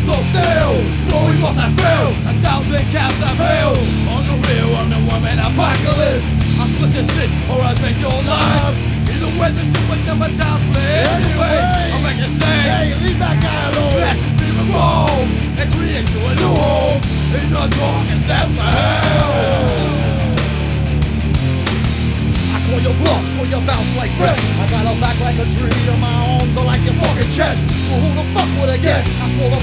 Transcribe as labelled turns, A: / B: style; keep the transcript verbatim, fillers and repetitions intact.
A: so still. No remorse I feel, a thousand cats I feel. On the real, I'm the woman apocalypse. I split this shit or I take your life. Either way, this shit would never time play. Anyway, I'll make it say,
B: Hey, leave that guy alone.
A: scratch his fever roll and create to a new home in the darkest depths of hell.
B: Call your bluff, so you bounce like breath. I got a back like a tree, and my arms are like your fucking chest. So who the fuck would have guessed? I pull a